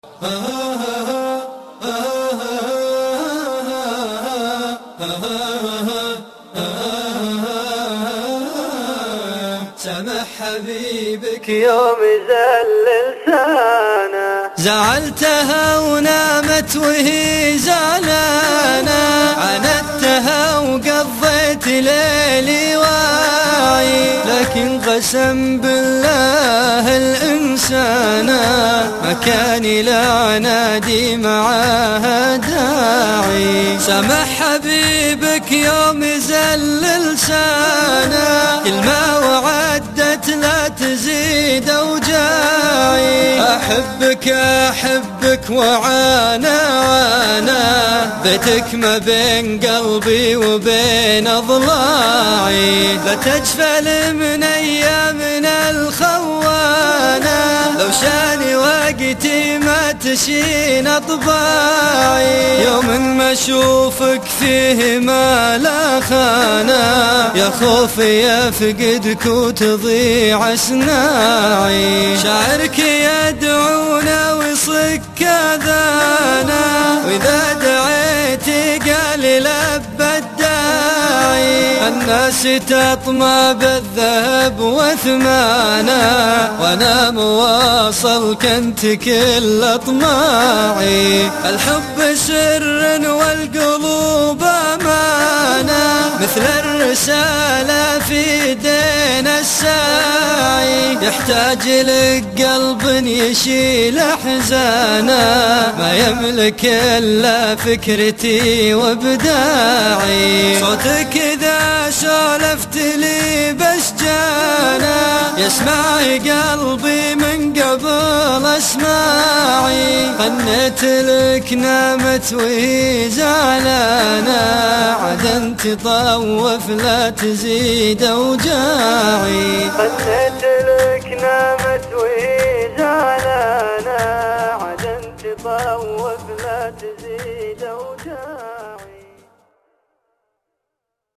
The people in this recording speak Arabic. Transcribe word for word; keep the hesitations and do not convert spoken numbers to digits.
سمح حبيبك يوم زل لسانه، زعلتها ونامت وهي زعلانة، عندتها وقضيت ليلي واعي، لكن قسم بالله الإنسانة ما كان لا نادي معاها داعي. سمح حبيبك يوم زل لسانه، كل ما وعدت لا تزيد أوجاعي، أحبك أحبك وعانا عانا، بيتك ما بين قلبي وبين أضلاعي، لا تجفل من أيامنا الخوانة، لو شاني وقتي ما تشين أطباعي، يوم ما أشوفك فيه ما لا خانة، يا خوفي يفقدك وتضيع أسناعي، شاعرك يدعونا ويصك أذانا، وإذا دعيتي قال لبى الداعي، الناس تطمع بالذهب وثمانه، وأنا مواصل كنت كل أطماعي، الحب سر والقلوب أمانة، مثل الرسالة في دين الساعي، يحتاج لك قلب يشيل أحزانه، ما يملك إلا فكرتي وابداعي، صوتك إذا سولفت لي بسجانه، يسمعي قلبي من قبل أسماعي، غنيت لك نامت وهي زعلانة، عدن تطوف لا تزيد أوجاعي، غنيت لك نامت وهي زعلانة، عدن تطوف لا تزيد أوجاعي.